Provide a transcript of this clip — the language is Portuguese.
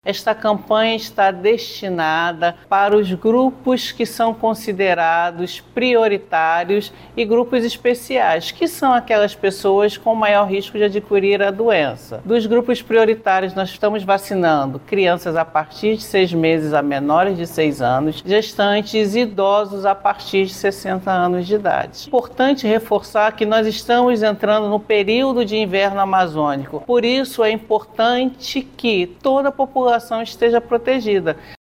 Esta campanha está destinada para os grupos que são considerados prioritários e grupos especiais, que são aquelas pessoas com maior risco de adquirir a doença. Dos grupos prioritários, nós estamos vacinando crianças a partir de 6 meses a menores de 6 anos, gestantes e idosos a partir de 60 anos de idade. Importante reforçar que nós estamos entrando no período de inverno amazônico, por isso é importante que toda a população esteja protegida.